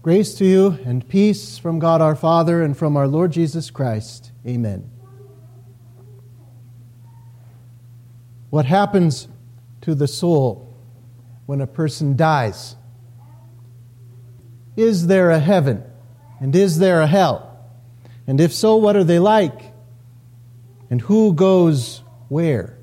Grace to you and peace from God our Father and from our Lord Jesus Christ. Amen. What happens to the soul when a person dies? Is there a heaven? And is there a hell? And if so, what are they like? And who goes where?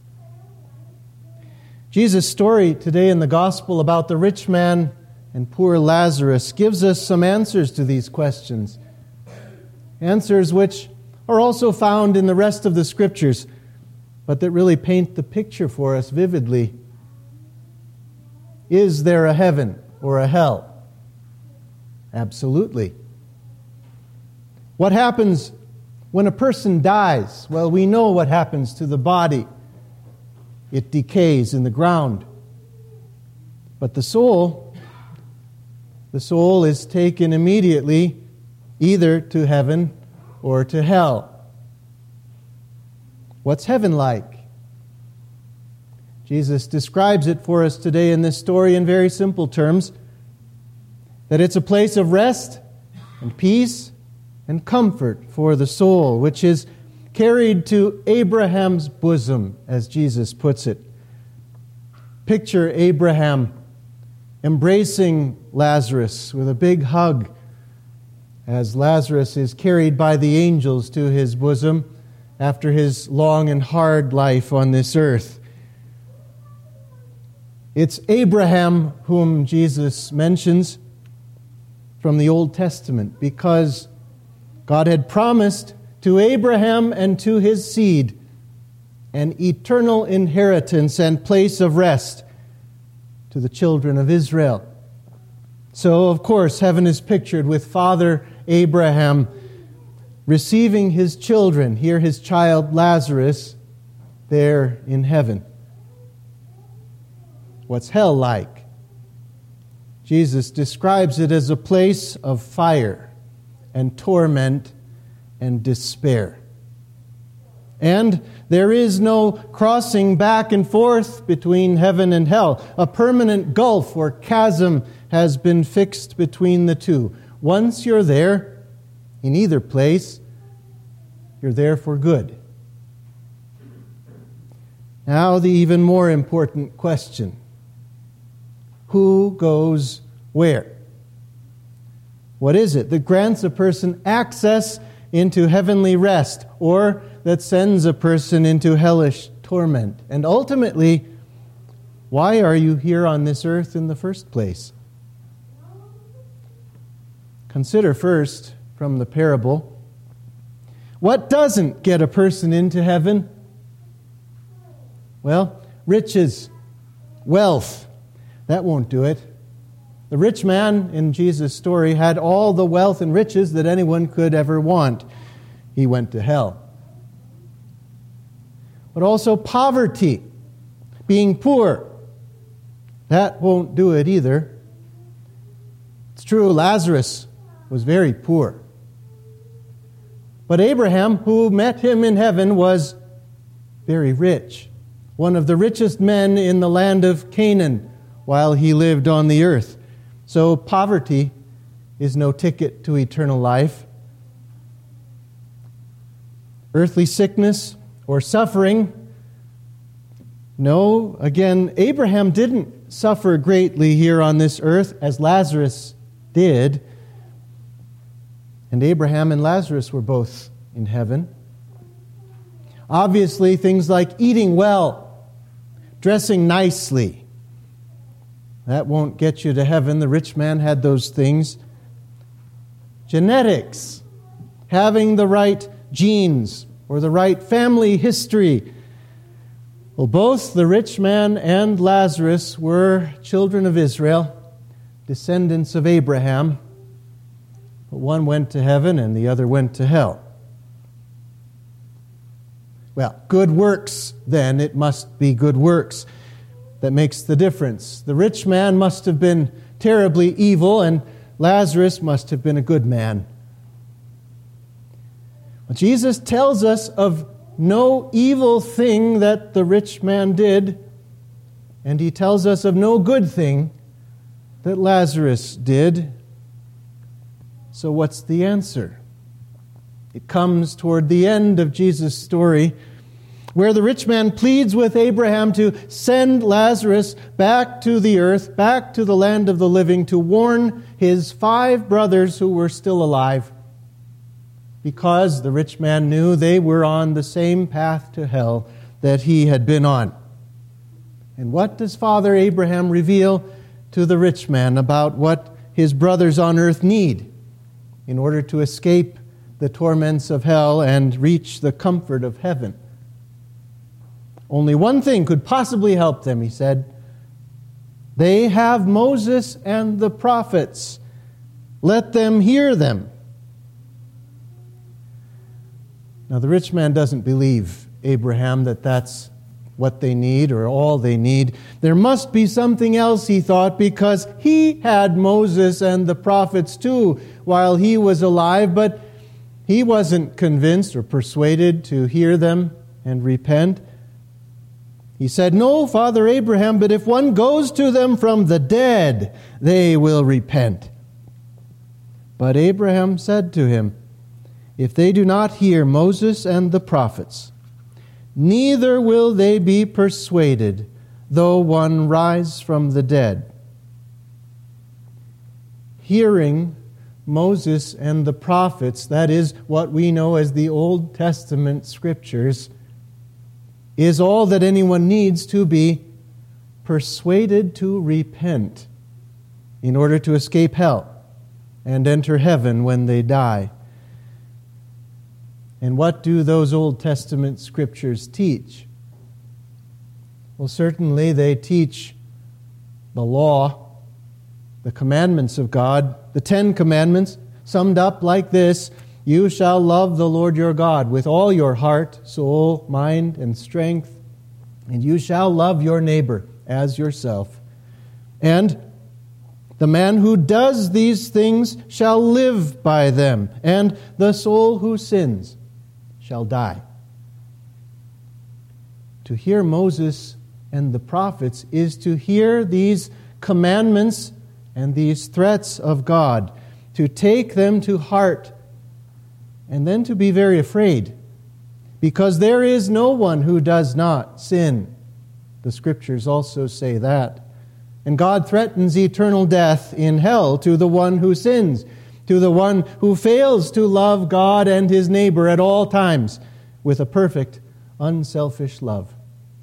Jesus' story today in the Gospel about the rich man and poor Lazarus gives us some answers to these questions. Answers which are also found in the rest of the Scriptures, but that really paint the picture for us vividly. Is there a heaven or a hell? Absolutely. What happens when a person dies? Well, we know what happens to the body. It decays in the ground. But the soul is taken immediately either to heaven or to hell. What's heaven like? Jesus describes it for us today in this story in very simple terms, that it's a place of rest and peace and comfort for the soul, which is carried to Abraham's bosom, as Jesus puts it. Picture Abraham embracing Lazarus with a big hug as Lazarus is carried by the angels to his bosom after his long and hard life on this earth. It's Abraham whom Jesus mentions from the Old Testament because God had promised to Abraham and to his seed an eternal inheritance and place of rest to the children of Israel. So, of course, heaven is pictured with Father Abraham receiving his children, here his child Lazarus, there in heaven. What's hell like? Jesus describes it as a place of fire and torment and despair. And there is no crossing back and forth between heaven and hell. A permanent gulf or chasm has been fixed between the two. Once you're there, in either place, you're there for good. Now the even more important question. Who goes where? What is it that grants a person access into heavenly rest, or that sends a person into hellish torment? And ultimately, why are you here on this earth in the first place? Consider first, from the parable, what doesn't get a person into heaven? Well, riches, wealth, that won't do it. The rich man in Jesus' story had all the wealth and riches that anyone could ever want. He went to hell. But also poverty, being poor, that won't do it either. It's true, Lazarus was very poor. But Abraham, who met him in heaven, was very rich. One of the richest men in the land of Canaan while he lived on the earth. So poverty is no ticket to eternal life. Earthly sickness or suffering, no. Again, Abraham didn't suffer greatly here on this earth as Lazarus did. And Abraham and Lazarus were both in heaven. Obviously, things like eating well, dressing nicely, that won't get you to heaven. The rich man had those things. Genetics, having the right genes or the right family history. Well, both the rich man and Lazarus were children of Israel, descendants of Abraham. But one went to heaven and the other went to hell. Well, good works, then, it must be good works that makes the difference. The rich man must have been terribly evil, and Lazarus must have been a good man. Well, Jesus tells us of no evil thing that the rich man did, and he tells us of no good thing that Lazarus did. So what's the answer? It comes toward the end of Jesus' story, where the rich man pleads with Abraham to send Lazarus back to the earth, back to the land of the living, to warn his 5 brothers who were still alive, because the rich man knew they were on the same path to hell that he had been on. And what does Father Abraham reveal to the rich man about what his brothers on earth need in order to escape the torments of hell and reach the comfort of heaven? Only one thing could possibly help them, he said. They have Moses and the prophets. Let them hear them. Now, the rich man doesn't believe Abraham that that's what they need or all they need. There must be something else, he thought, because he had Moses and the prophets too while he was alive, but he wasn't convinced or persuaded to hear them and repent. He said, "No, Father Abraham, but if one goes to them from the dead, they will repent." But Abraham said to him, "If they do not hear Moses and the prophets, neither will they be persuaded, though one rise from the dead." Hearing Moses and the prophets, that is what we know as the Old Testament Scriptures, is all that anyone needs to be persuaded to repent in order to escape hell and enter heaven when they die. And what do those Old Testament Scriptures teach? Well, certainly they teach the law, the commandments of God, the 10 Commandments, summed up like this: "You shall love the Lord your God with all your heart, soul, mind, and strength, and you shall love your neighbor as yourself. And the man who does these things shall live by them, and the soul who sins shall die." To hear Moses and the prophets is to hear these commandments and these threats of God, to take them to heart, and then to be very afraid, because there is no one who does not sin. The Scriptures also say that. And God threatens eternal death in hell to the one who sins, to the one who fails to love God and his neighbor at all times with a perfect, unselfish love.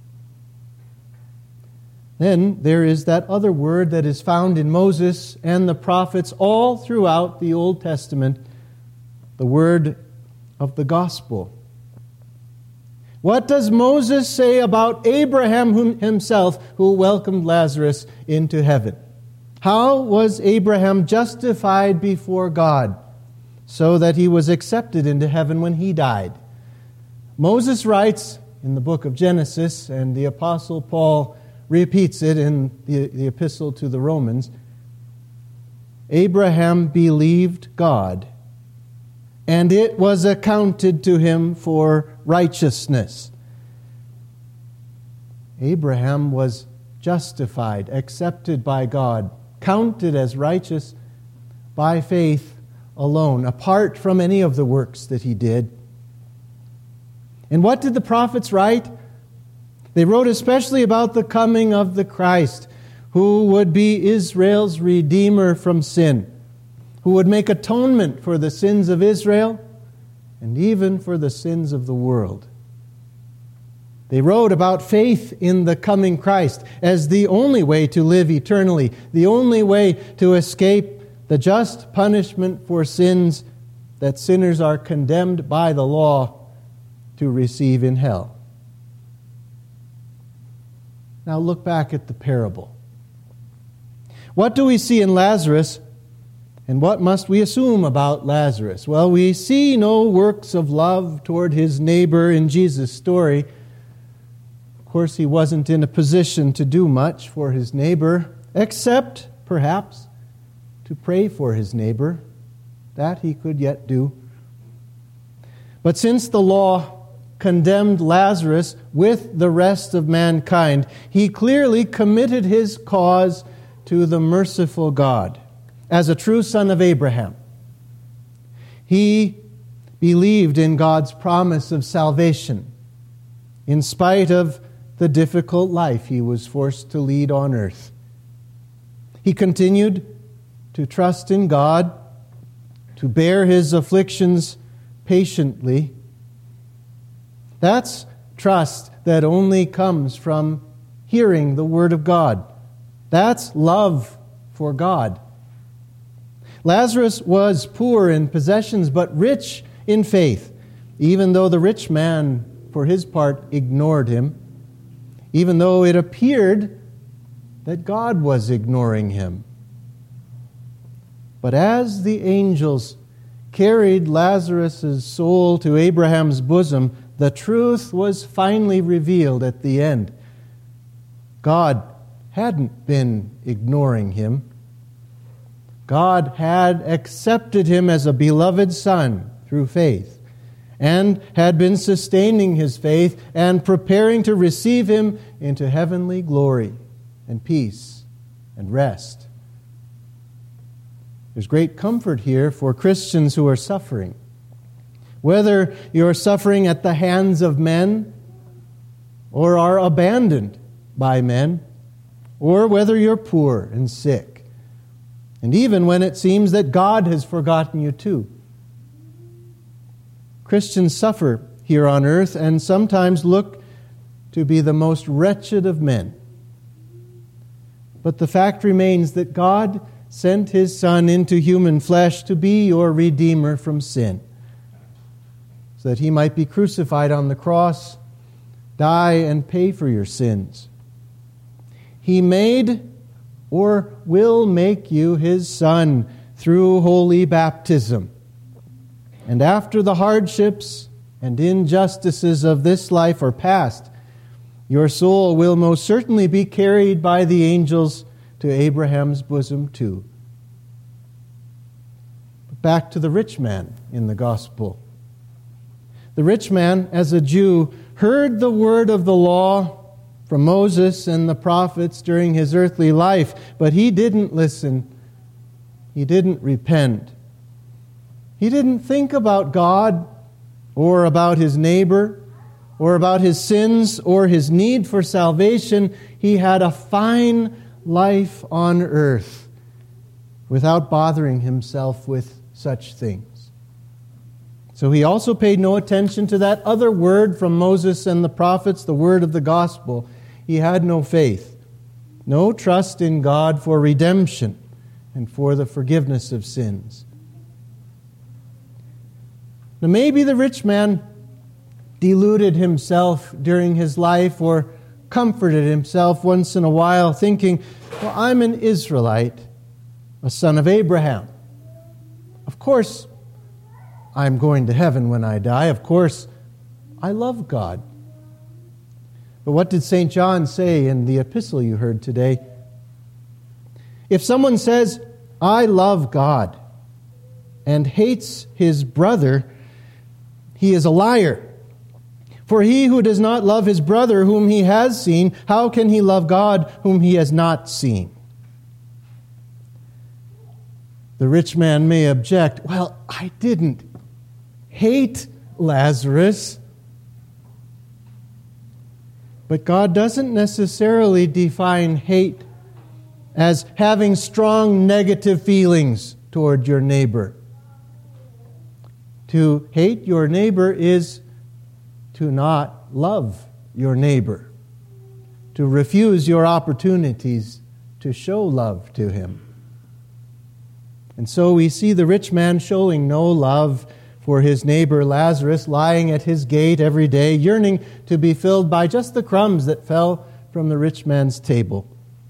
Then there is that other word that is found in Moses and the prophets all throughout the Old Testament, the word of the gospel. What does Moses say about Abraham himself, who welcomed Lazarus into heaven? How was Abraham justified before God so that he was accepted into heaven when he died? Moses writes in the book of Genesis, and the Apostle Paul repeats it in the epistle to the Romans, "Abraham believed God, and it was accounted to him for righteousness." Abraham was justified, accepted by God, counted as righteous by faith alone, apart from any of the works that he did. And what did the prophets write? They wrote especially about the coming of the Christ, who would be Israel's Redeemer from sin, who would make atonement for the sins of Israel and even for the sins of the world. They wrote about faith in the coming Christ as the only way to live eternally, the only way to escape the just punishment for sins that sinners are condemned by the law to receive in hell. Now look back at the parable. What do we see in Lazarus, and what must we assume about Lazarus? Well, we see no works of love toward his neighbor in Jesus' story. Of course, he wasn't in a position to do much for his neighbor, except, perhaps, to pray for his neighbor. That he could yet do. But since the law condemned Lazarus with the rest of mankind, he clearly committed his cause to the merciful God as a true son of Abraham. He believed in God's promise of salvation in spite of the difficult life he was forced to lead on earth. He continued to trust in God, to bear his afflictions patiently. That's trust that only comes from hearing the Word of God. That's love for God. Lazarus was poor in possessions, but rich in faith, even though the rich man, for his part, ignored him, even though it appeared that God was ignoring him. But as the angels carried Lazarus' soul to Abraham's bosom, the truth was finally revealed at the end. God hadn't been ignoring him. God had accepted him as a beloved son through faith, and had been sustaining his faith and preparing to receive him into heavenly glory and peace and rest. There's great comfort here for Christians who are suffering. Whether you're suffering at the hands of men or are abandoned by men, or whether you're poor and sick, and even when it seems that God has forgotten you too. Christians suffer here on earth and sometimes look to be the most wretched of men. But the fact remains that God sent His Son into human flesh to be your Redeemer from sin, so that He might be crucified on the cross, die and pay for your sins. He made or will make you His Son through holy baptism. And after the hardships and injustices of this life are past, your soul will most certainly be carried by the angels to Abraham's bosom too. But back to the rich man in the gospel. The rich man, as a Jew, heard the word of the law from Moses and the prophets during his earthly life, but he didn't listen. He didn't repent. He didn't think about God or about his neighbor or about his sins or his need for salvation. He had a fine life on earth without bothering himself with such things. So he also paid no attention to that other word from Moses and the prophets, the word of the gospel. He had no faith, no trust in God for redemption and for the forgiveness of sins. Now maybe the rich man deluded himself during his life or comforted himself once in a while thinking, well, I'm an Israelite, a son of Abraham. Of course, I'm going to heaven when I die. Of course, I love God. But what did St. John say in the epistle you heard today? If someone says, I love God, and hates his brother, he is a liar. For he who does not love his brother whom he has seen, how can he love God whom he has not seen? The rich man may object, well, I didn't hate Lazarus. But God doesn't necessarily define hate as having strong negative feelings toward your neighbor. To hate your neighbor is to not love your neighbor, to refuse your opportunities to show love to him. And so we see the rich man showing no love for his neighbor Lazarus, lying at his gate every day, yearning to be filled by just the crumbs that fell from the rich man's table.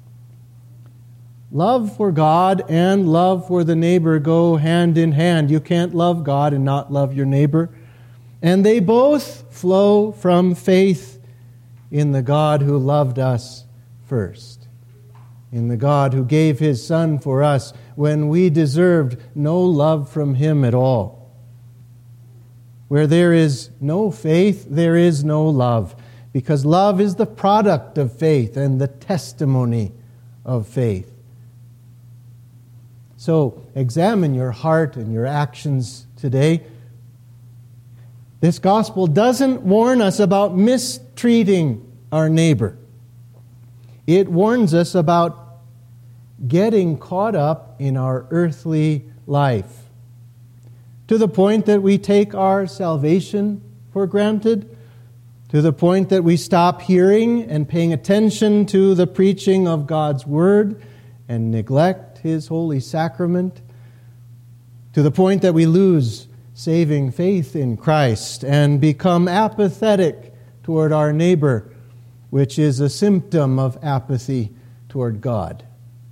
Love for God and love for the neighbor go hand in hand. You can't love God and not love your neighbor. And they both flow from faith in the God who loved us first, in the God who gave His Son for us when we deserved no love from Him at all. Where there is no faith, there is no love, because love is the product of faith and the testimony of faith. So examine your heart and your actions today. This gospel doesn't warn us about mistreating our neighbor. It warns us about getting caught up in our earthly life to the point that we take our salvation for granted, to the point that we stop hearing and paying attention to the preaching of God's Word and neglect His holy sacrament, to the point that we lose saving faith in Christ and become apathetic toward our neighbor, which is a symptom of apathy toward God.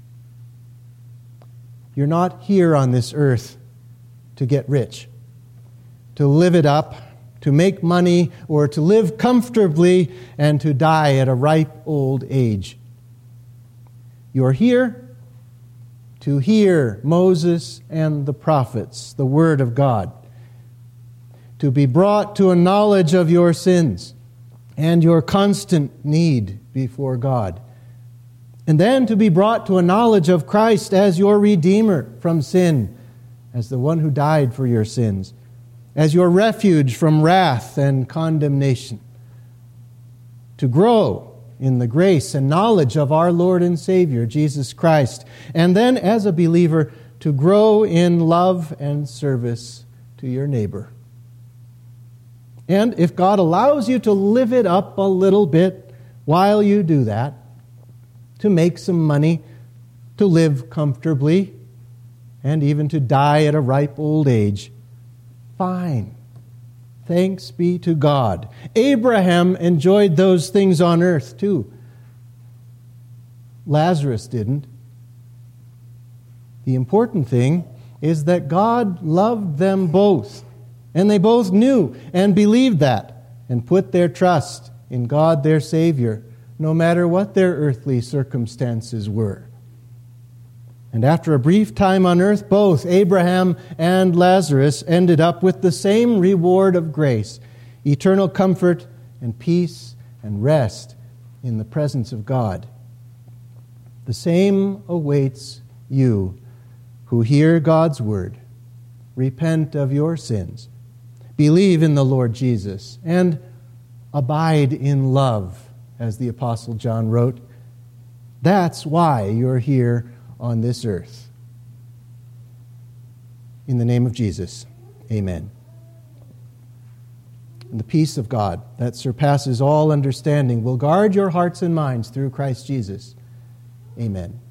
You're not here on this earth to get rich, to live it up, to make money, or to live comfortably and to die at a ripe old age. You're here to hear Moses and the prophets, the Word of God, to be brought to a knowledge of your sins and your constant need before God, and then to be brought to a knowledge of Christ as your Redeemer from sin, as the one who died for your sins, as your refuge from wrath and condemnation, to grow in the grace and knowledge of our Lord and Savior, Jesus Christ, and then as a believer, to grow in love and service to your neighbor. And if God allows you to live it up a little bit while you do that, to make some money, to live comfortably, and even to die at a ripe old age, fine. Thanks be to God. Abraham enjoyed those things on earth too. Lazarus didn't. The important thing is that God loved them both, and they both knew and believed that, and put their trust in God their Savior, no matter what their earthly circumstances were. And after a brief time on earth, both Abraham and Lazarus ended up with the same reward of grace, eternal comfort and peace and rest in the presence of God. The same awaits you who hear God's word, repent of your sins, believe in the Lord Jesus, and abide in love, as the Apostle John wrote. That's why you're here on this earth. In the name of Jesus, amen. And the peace of God that surpasses all understanding will guard your hearts and minds through Christ Jesus. Amen.